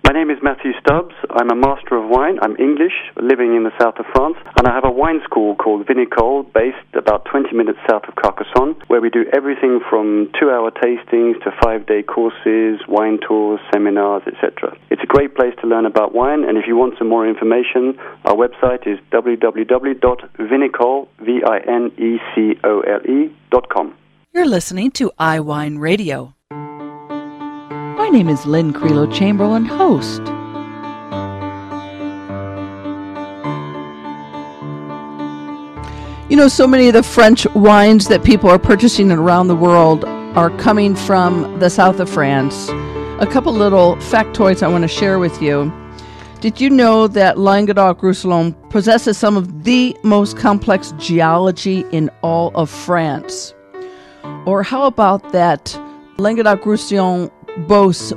My name is Matthew Stubbs. I'm a master of wine. I'm English, living in the south of France, and I have a wine school called Vinicole, based about 20 minutes south of Carcassonne, where we do everything from 2-hour tastings to 5-day courses, wine tours, seminars, etc. It's a great place to learn about wine, and if you want some more information, our website is www.vinicole.com. You're listening to iWine Radio. My name is Lynn Creelo Chamberlain, host. You know, so many of the French wines that people are purchasing around the world are coming from the south of France. A couple little factoids I want to share with you. Did you know that Languedoc-Roussillon possesses some of the most complex geology in all of France? Or how about that Languedoc-Roussillon boasts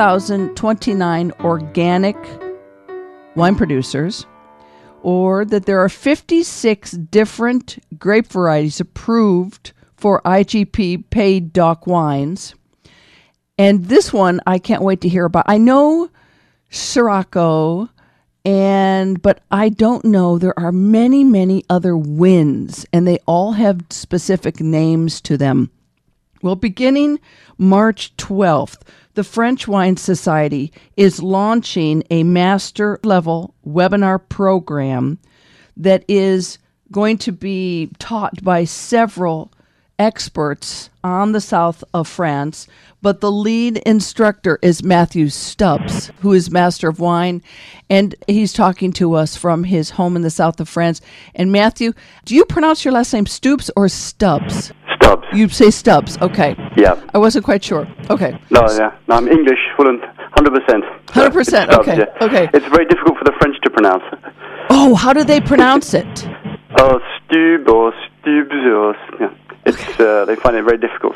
1,029 organic wine producers, or that there are 56 different grape varieties approved for IGP paid DOC wines. And this one I can't wait to hear about. I know Sirocco, but I don't know. There are many, many other wins, and they all have specific names to them. Well, beginning March 12th, the French Wine Society is launching a master-level webinar program that is going to be taught by several experts on the south of France, but the lead instructor is Matthew Stubbs, who is Master of Wine, and he's talking to us from his home in the south of France. And Matthew, do you pronounce your last name Stoops or Stubbs? Stubbs. You say Stubbs, okay. Yeah. I wasn't quite sure. Okay. No, I'm English, full and 100%. 100%, Stubbs, okay. yeah. Okay. It's very difficult for the French to pronounce. Oh, how do they pronounce it? Oh, Stub or Stubbs or... Yeah. It's, they find it very difficult.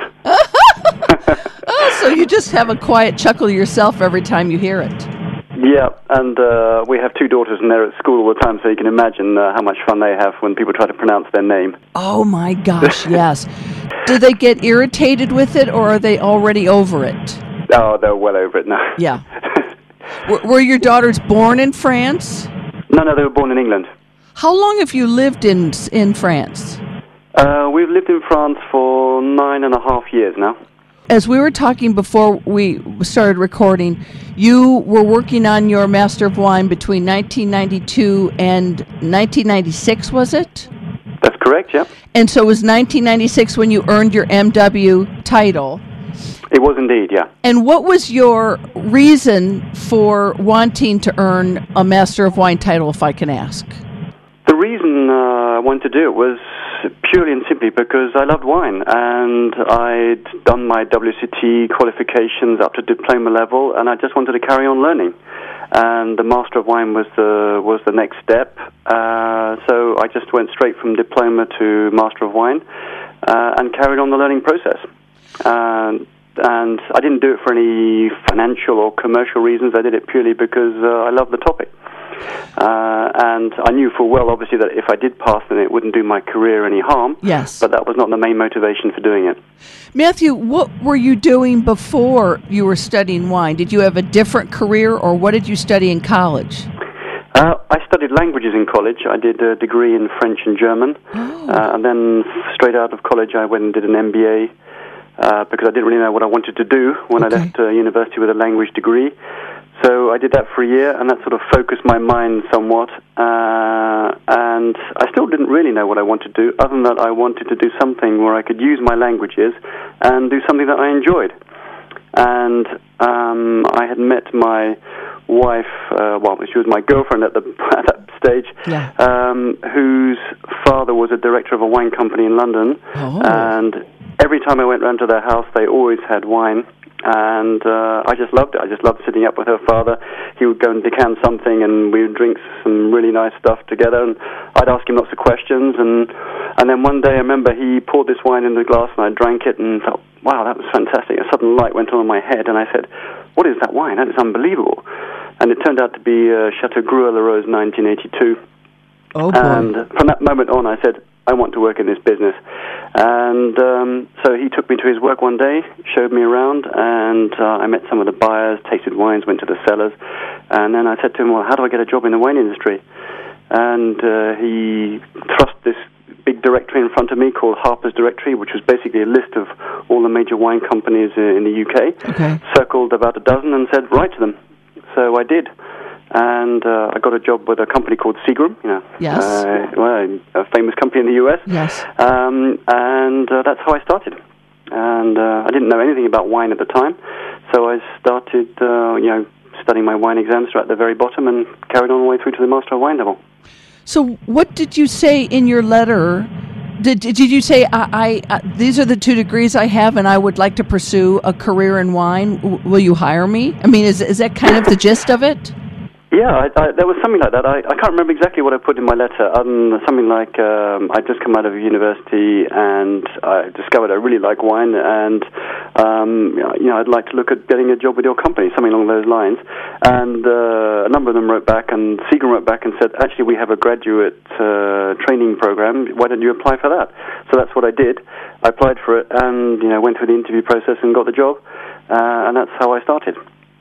Oh, so you just have a quiet chuckle yourself every time you hear it. Yeah, and we have 2 daughters, and they're at school all the time, so you can imagine how much fun they have when people try to pronounce their name. Oh, my gosh, yes. Do they get irritated with it, or are they already over it? Oh, they're well over it now. Yeah. Were your daughters born in France? No, they were born in England. How long have you lived in France? We've lived in France for 9.5 years now. As we were talking before we started recording, you were working on your Master of Wine between 1992 and 1996, was it? That's correct, yeah. And so it was 1996 when you earned your MW title. It was indeed, yeah. And what was your reason for wanting to earn a Master of Wine title, if I can ask? The reason I wanted to do it was purely and simply because I loved wine, and I'd done my WCT qualifications up to diploma level, and I just wanted to carry on learning. And the Master of Wine was the next step. So I just went straight from diploma to Master of Wine and carried on the learning process. And I didn't do it for any financial or commercial reasons. I did it purely because I love the topic. And I knew full well, obviously, that if I did pass, then it wouldn't do my career any harm. Yes. But that was not the main motivation for doing it. Matthew, what were you doing before you were studying wine? Did you have a different career, or what did you study in college? I studied languages in college. I did a degree in French and German. Oh. And then straight out of college, I went and did an MBA because I didn't really know what I wanted to do when I left university with a language degree. So I did that for a year, and that sort of focused my mind somewhat. And I still didn't really know what I wanted to do, other than that I wanted to do something where I could use my languages and do something that I enjoyed. And I had met my wife, she was my girlfriend at that stage, whose father was a director of a wine company in London. Oh. And every time I went round to their house, they always had wine. And I just loved it. I just loved sitting up with her father. He would go and decant something, and we would drink some really nice stuff together. And I'd ask him lots of questions. And then one day, I remember he poured this wine in the glass, and I drank it, and thought, wow, that was fantastic. A sudden light went on in my head, and I said, what is that wine? That is unbelievable. And it turned out to be Chateau Gruat-Larose 1982. Oh, boy. And from that moment on, I said, I want to work in this business. And so he took me to his work one day, showed me around, and I met some of the buyers, tasted wines, went to the cellars, And then I said to him, well, how do I get a job in the wine industry? And he thrust this big directory in front of me called Harper's Directory, which was basically a list of all the major wine companies in the UK. Okay. Circled about a dozen and said, write to them. So I did. And I got a job with a company called Seagram, Yes. A famous company in the US. Yes. And that's how I started. And I didn't know anything about wine at the time, so I started, studying my wine exams right at the very bottom and carried on all the way through to the Master of Wine level. So what did you say in your letter? Did you say, I these are the 2 degrees I have and I would like to pursue a career in wine? Will you hire me? I mean, is that kind of the gist of it? Yeah, there was something like that. I can't remember exactly what I put in my letter. Something like I'd just come out of university and I discovered I really like wine, and I'd like to look at getting a job with your company, something along those lines. And a number of them wrote back, and Seagram wrote back and said, actually, we have a graduate training program. Why don't you apply for that? So that's what I did. I applied for it and went through the interview process and got the job, and that's how I started.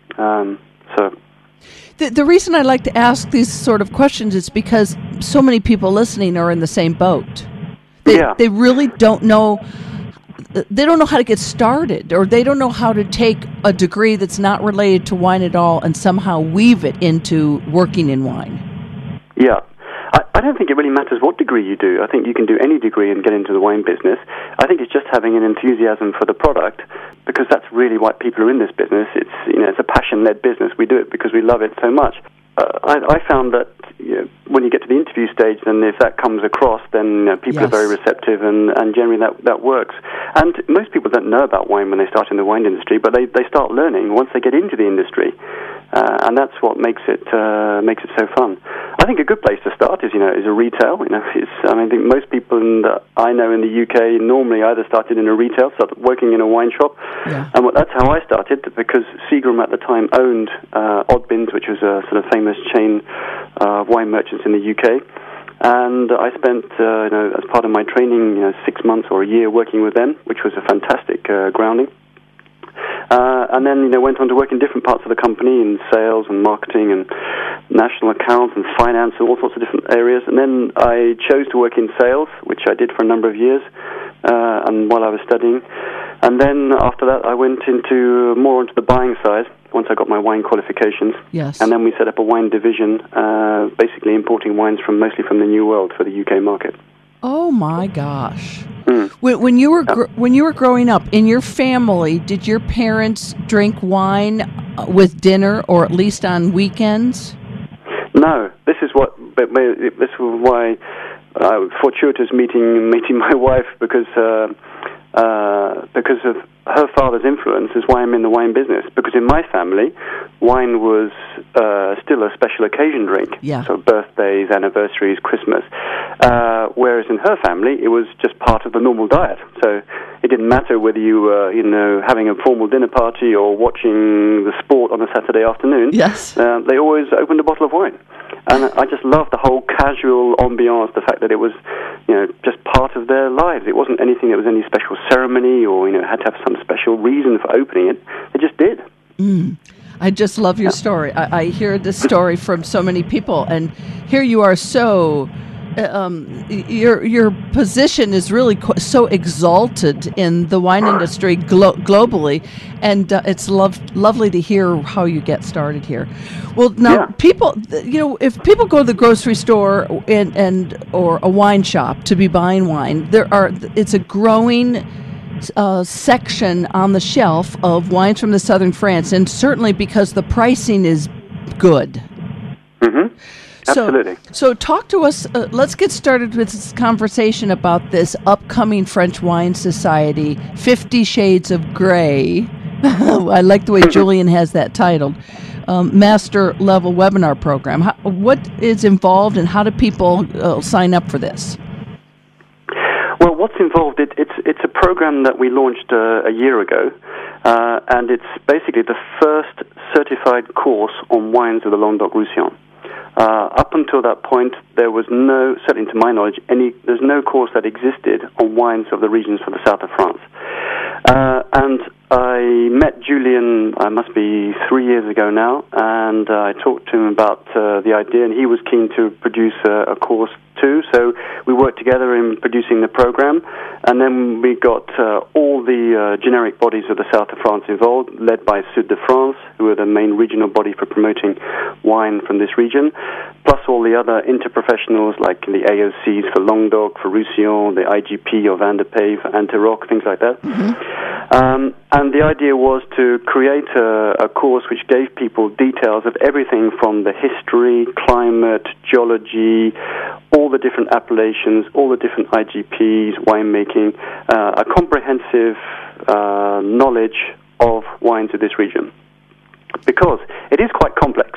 The reason I like to ask these sort of questions is because so many people listening are in the same boat. They really don't know. They don't know how to get started, or they don't know how to take a degree that's not related to wine at all and somehow weave it into working in wine. Yeah. I don't think it really matters what degree you do. I think you can do any degree and get into the wine business. I think it's just having an enthusiasm for the product, because that's really why people are in this business. It's a passion-led business. We do it because we love it so much. I found that when you get to the interview stage, then if that comes across, then people are very receptive, and generally that works. And most people don't know about wine when they start in the wine industry, but they start learning once they get into the industry, and that's what makes it so fun. I think a good place to start is a retail. I think most people that I know in the UK normally either started in a retail, started working in a wine shop, and that's how I started, because Seagram at the time owned Oddbins, which was a sort of famous chain of wine merchants in the UK. And I spent, as part of my training, 6 months or a year working with them, which was a fantastic grounding. And then, went on to work in different parts of the company, in sales and marketing and national accounts and finance and all sorts of different areas. And then I chose to work in sales, which I did for a number of years, and while I was studying. And then after that, I went more into the buying side once I got my wine qualifications. Yes. And then we set up a wine division, basically importing wines mostly from the New World for the UK market. Oh my gosh! When you were growing up in your family, did your parents drink wine with dinner, or at least on weekends? No. This is why fortuitous meeting my wife, because of her father's influence is why I'm in the wine business. Because in my family, wine was still a special occasion drink. Yeah. So birthdays, anniversaries, Christmas. Whereas in her family, it was just part of the normal diet. So it didn't matter whether you were, having a formal dinner party or watching the sport on a Saturday afternoon. Yes. They always opened a bottle of wine. And I just loved the whole casual ambiance, the fact that it was, just part of their lives. It wasn't anything that was any special ceremony or, had to have some special reason for opening it. They just did. I just love your story. I hear this story from so many people, and here you are so... your position is really so exalted in the wine industry globally, and it's lovely to hear how you get started here. Well, now people, if people go to the grocery store or a wine shop to be buying wine, it's a growing section on the shelf of wines from the southern France, and certainly because the pricing is good. Mm-hmm. Absolutely. So talk to us. Let's get started with this conversation about this upcoming French Wine Society, 50 Shades of Grey. I like the way Julian has that titled. Master level webinar program. What is involved, and how do people sign up for this? Well, what's involved? It's a program that we launched a year ago, and it's basically the first certified course on wines of the Languedoc-Roussillon. Up until that point, there was no, certainly to my knowledge, there's no course that existed on wines of the regions for the south of France. And I met Julian, must be 3 years ago now, and I talked to him about the idea, and he was keen to produce a course too. So we worked together in producing the program, and then we got all the generic bodies of the south of France involved, led by Sud de France, who are the main regional body for promoting wine from this region, plus all the other interprofessionals like the AOCs for Languedoc, for Roussillon, the IGP of Vin de Pays, for Anteroc, things like that. And the idea was to create a course which gave people details of everything from the history, climate, geology, all the different appellations, all the different IGPs, winemaking, a comprehensive knowledge of wines of this region. Because it is quite complex,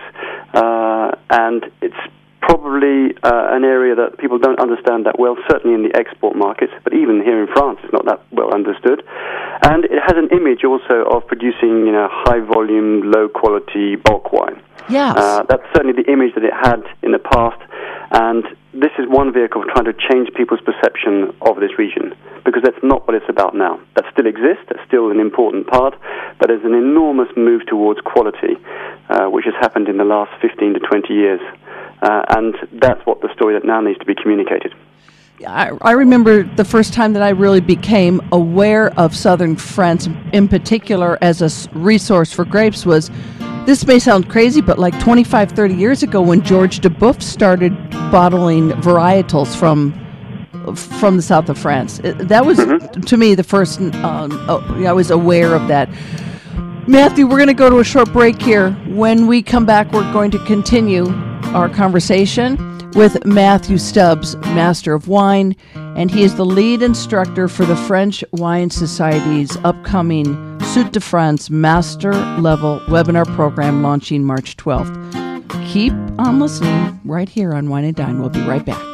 and it's probably an area that people don't understand that well, certainly in the export markets, but even here in France it's not that well understood. And it has an image also of producing, high-volume, low-quality bulk wine. Yes. That's certainly the image that it had in the past, and this is one vehicle of trying to change people's perception of this region, because that's not what it's about now. That still exists, that's still an important part, but there's an enormous move towards quality, which has happened in the last 15 to 20 years. And that's what the story that now needs to be communicated. I remember the first time that I really became aware of southern France, in particular as a resource for grapes, was, this may sound crazy, but like 25, 30 years ago when George Duboeuf started bottling varietals from the south of France. That was, to me, the first I was aware of that. Matthew, we're going to go to a short break here. When we come back, we're going to continue our conversation with Matthew Stubbs, Master of Wine, and he is the lead instructor for the French Wine Society's upcoming Sud de France Master Level Webinar Program launching March 12th. Keep on listening right here on Wine and Dine. We'll be right back.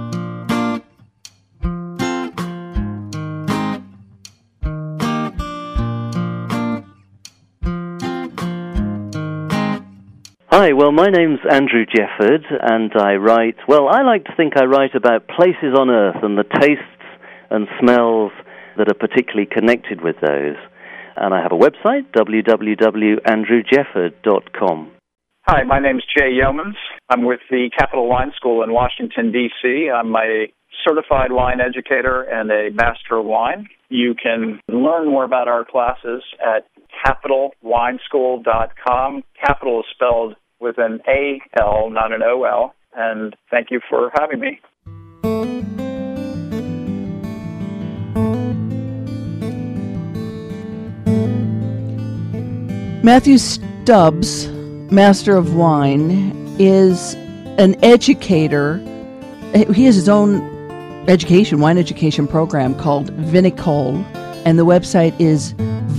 Hi, well, my name's Andrew Jefford, and I like to think I write about places on Earth and the tastes and smells that are particularly connected with those. And I have a website, www.andrewjefford.com. Hi, my name's Jay Yeomans. I'm with the Capital Wine School in Washington, D.C. I'm a certified wine educator and a master of wine. You can learn more about our classes at capitalwineschool.com. Capital is spelled with an A-L, not an O-L. And thank you for having me. Matthew Stubbs, Master of Wine, is an educator. He has his own wine education program called Vinicole, and the website is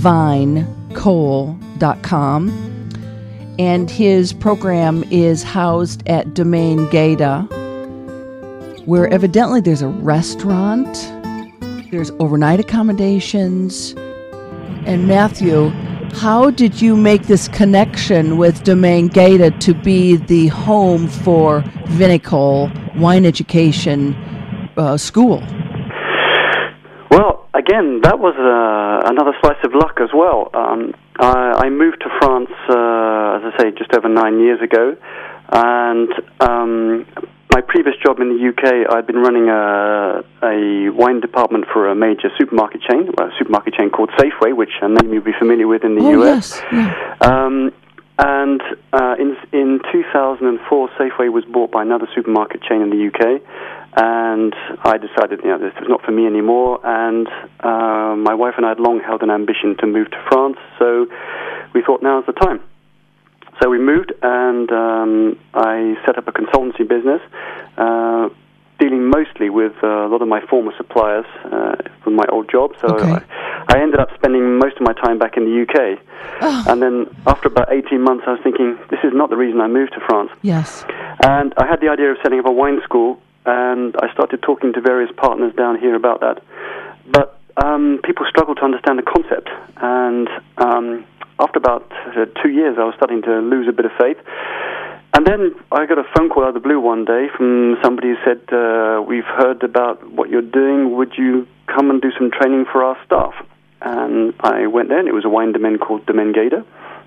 vinecole.com. And his program is housed at Domaine Gaeta, where evidently there's a restaurant, there's overnight accommodations. And Matthew, how did you make this connection with Domaine Gaeta to be the home for Vinicole Wine Education School? Well, again, that was another slice of luck as well. I moved to France, as I say, just over 9 years ago, and my previous job in the UK, I'd been running a wine department for a major supermarket chain called Safeway, which a name you'll be familiar with in the US. Yes. Yeah. And in 2004, Safeway was bought by another supermarket chain in the UK, and I decided, this was not for me anymore, and my wife and I had long held an ambition to move to France, so we thought now's the time. So we moved, and I set up a consultancy business, dealing mostly with a lot of my former suppliers from my old job. So I ended up spending most of my time back in the UK. Oh. And then after about 18 months, I was thinking, this is not the reason I moved to France. Yes. And I had the idea of setting up a wine school, and I started talking to various partners down here about that. But people struggled to understand the concept, and after about 2 years, I was starting to lose a bit of faith. And then I got a phone call out of the blue one day from somebody who said, we've heard about what you're doing. Would you come and do some training for our staff? And I went there, and it was a wine domain called Domaine Gaeta.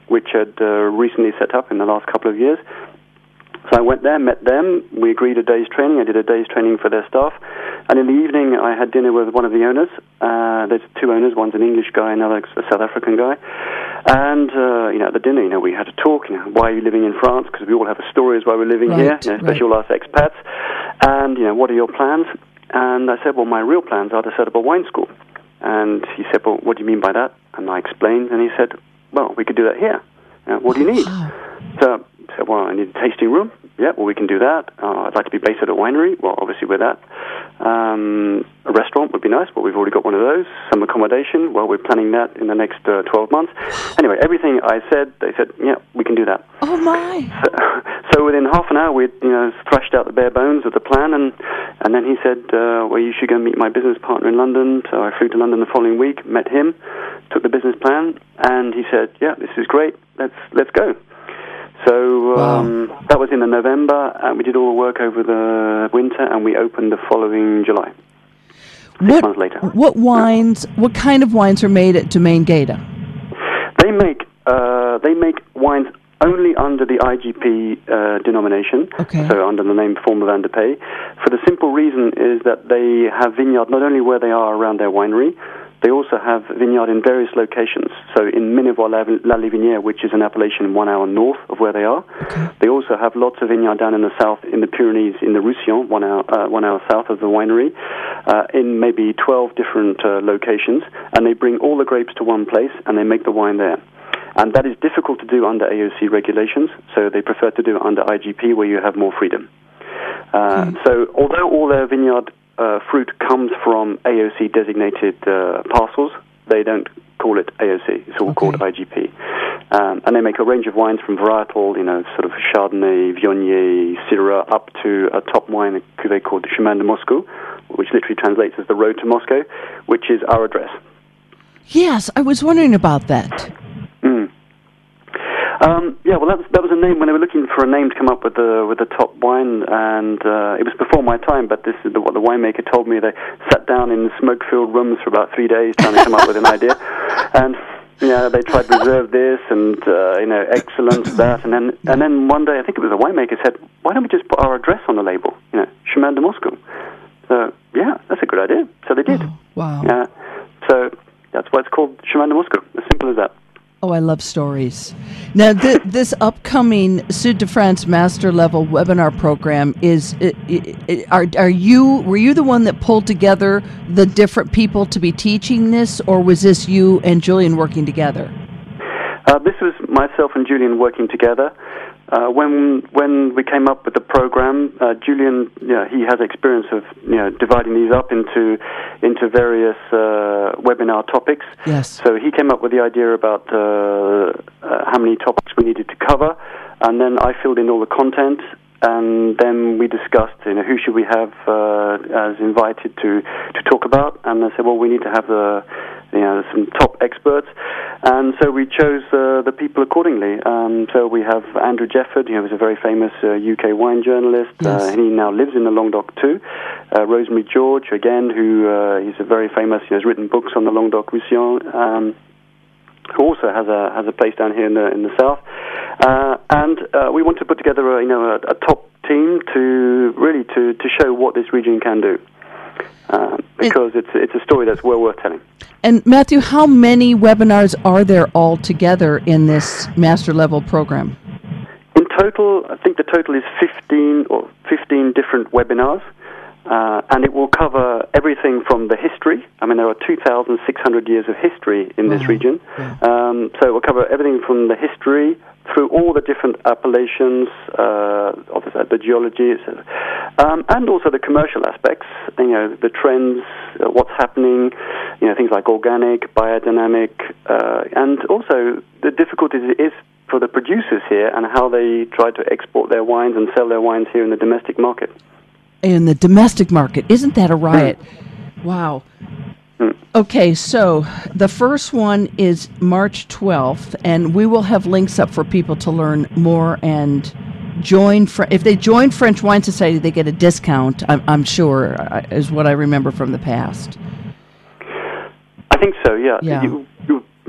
which had recently set up in the last couple of years. So I went there, met them, we agreed a day's training, I did a day's training for their staff, and in the evening I had dinner with one of the owners. There's two owners, one's an English guy, another's a South African guy. And, at the dinner, we had to talk, why are you living in France? Because we all have stories why we're living here, especially all us expats. And, what are your plans? And I said, well, my real plans are to set up a wine school. And he said, well, what do you mean by that? And I explained, and he said, well, we could do that here. What do you need? So I said, well, I need a tasting room. Yeah, well, we can do that. I'd like to be based at a winery. Well, obviously with that. A restaurant would be nice. Well, we've already got one of those. Some accommodation. Well, we're planning that in the next 12 months. Anyway, everything I said, they said, yeah, we can do that. Oh, my. So within half an hour, we'd thrashed out the bare bones of the plan, and then he said, well, you should go meet my business partner in London. So I flew to London the following week, met him, took the business plan, and he said, yeah, this is great. Let's go. So that was in the November, and we did all the work over the winter, and we opened the following July. 6 months later. What kind of wines are made at Domaine Gaeta? They make wines only under the IGP denomination, so under the name Forme Vin de Pays, for the simple reason is that they have vineyard not only where they are around their winery, they also have vineyard in various locations. So in Minevois-la-Livinière, which is an appellation 1 hour north of where they are. They also have lots of vineyard down in the south, in the Pyrenees, in the Roussillon, 1 hour south of the winery, in maybe 12 different locations. And they bring all the grapes to one place, and they make the wine there. And that is difficult to do under AOC regulations, so they prefer to do it under IGP, where you have more freedom. So although all their vineyard fruit comes from AOC-designated parcels, they don't call it AOC. It's all called IGP. And they make a range of wines from varietal, sort of Chardonnay, Viognier, Syrah, up to a top wine they call the Chemin de Moscou, which literally translates as the road to Moscow, which is our address. Yes, I was wondering about that. That was a name when they were looking for a name to come up with the top wine, and it was before my time. But this is what the winemaker told me. They sat down in smoke-filled rooms for about 3 days trying to come up with an idea, and they tried reserve this and excellence that, and then one day I think it was the winemaker said, why don't we just put our address on the label? Chemin de Moscou. So yeah, that's a good idea. So they did. Oh, wow. So that's why it's called Chemin de Moscou. As simple as that. Oh, I love stories. Now, this upcoming Sud de France Master Level webinar program were you the one that pulled together the different people to be teaching this, or was this you and Julian working together? This was myself and Julian working together. When we came up with the program, Julian, he has experience of dividing these up into various webinar topics. Yes. So he came up with the idea about how many topics we needed to cover, and then I filled in all the content. And then we discussed, who should we have as invited to talk about? And I said, well, we need to have some top experts. And so we chose the people accordingly. So we have Andrew Jefford, who's a very famous UK wine journalist. Yes. He now lives in the Languedoc too. Rosemary George, again, who he's a very famous, has written books on the Languedoc-Roussillon. Who also has a place down here in the south, and we want to put together a top team to show what this region can do, because it's a story that's well worth telling. And Matthew, how many webinars are there all together in this master level program? In total, I think the total is 15 different webinars. And it will cover everything from the history. I mean, there are 2,600 years of history in this region. Yeah. So it will cover everything from the history through all the different appellations, obviously the geology, and also the commercial aspects, the trends, what's happening, things like organic, biodynamic, and also the difficulties is for the producers here and how they try to export their wines and sell their wines here in the domestic market. In the domestic market. Isn't that a riot? Wow. Okay, so the first one is March 12th, and we will have links up for people to learn more and join. If they join French Wine Society, they get a discount, I'm sure, is what I remember from the past. I think so, yeah. You need to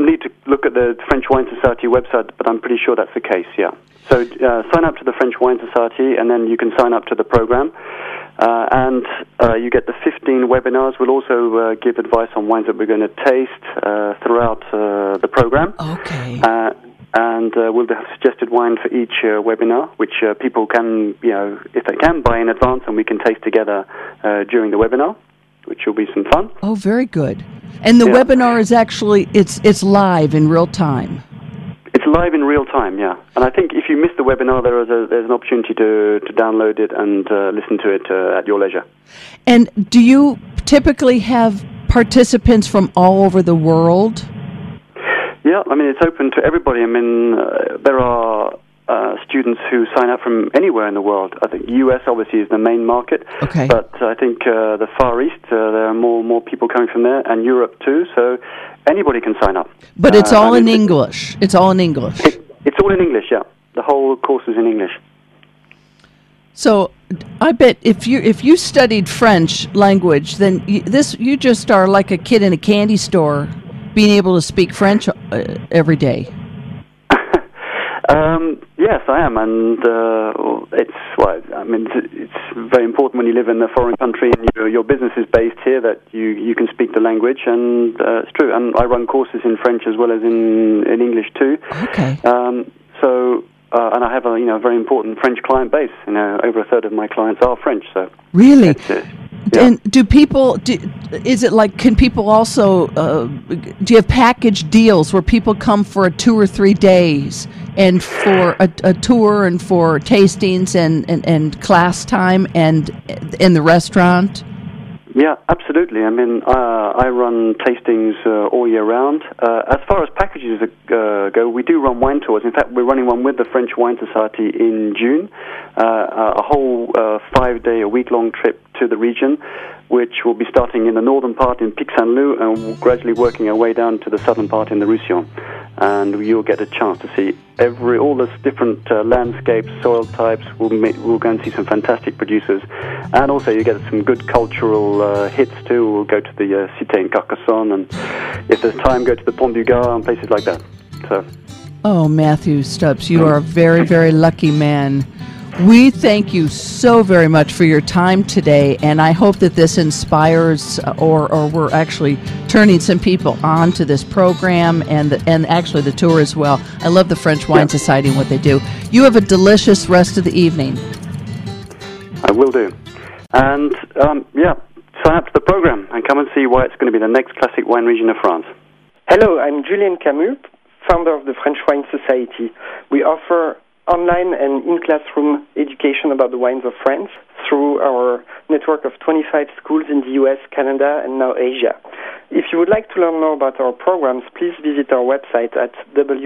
look at the French Wine Society website, but I'm pretty sure that's the case, yeah. So sign up to the French Wine Society, and then you can sign up to the program. And you get the 15 webinars. We'll also give advice on wines that we're going to taste throughout the program. Okay. And we'll have suggested wine for each webinar, which people can, if they can, buy in advance, and we can taste together during the webinar, which will be some fun. Oh, very good. And the webinar is actually, it's live in real time. It's live in real time, yeah. And I think if you miss the webinar, there's an opportunity to download it and listen to it at your leisure. And do you typically have participants from all over the world? Yeah, I mean, it's open to everybody. I mean, there are students who sign up from anywhere in the world. I think US obviously is the main market, okay. But I think the Far East, there are more people coming from there, and Europe too, so anybody can sign up. But it's all in English. It's all in English. It's all in English, yeah. The whole course is in English. So I bet if you studied French language, then you just are like a kid in a candy store, being able to speak French every day. Yes, I am, and it's very important when you live in a foreign country and your business is based here that you can speak the language, and it's true. And I run courses in French as well as in English too. Okay. And I have a very important French client base. Over a third of my clients are French. So really. Yeah. And is it like, can people also, do you have package deals where people come for 2 or 3 days and for a tour and for tastings and class time and in the restaurant? Yeah, absolutely. I mean, I run tastings all year round. As far as packages go, we do run wine tours. In fact, we're running one with the French Wine Society in June, a whole 5-day, a week-long trip to the region, which will be starting in the northern part in Pic Saint-Loup and gradually working our way down to the southern part in the Roussillon. And you'll get a chance to see all the different landscapes, soil types. We'll go and see some fantastic producers. And also you get some good cultural hits too. We'll go to the Cité in Carcassonne, and if there's time, go to the Pont du Gard and places like that. So. Oh, Matthew Stubbs, you are a very, very lucky man. We thank you so very much for your time today, and I hope that this inspires or we're actually turning some people on to this program and actually the tour as well. I love the French Wine Society and what they do. You have a delicious rest of the evening. I will do. And, sign up to the program and come and see why it's going to be the next classic wine region of France. Hello, I'm Julien Camus, founder of the French Wine Society. We offer online and in-classroom education about the wines of France through our network of 25 schools in the US, Canada, and now Asia. If you would like to learn more about our programs, please visit our website at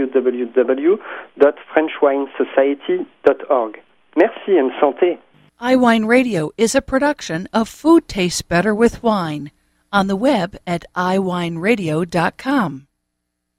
www.frenchwinesociety.org. Merci and santé. iWine Radio is a production of Food Tastes Better with Wine, on the web at iWineradio.com.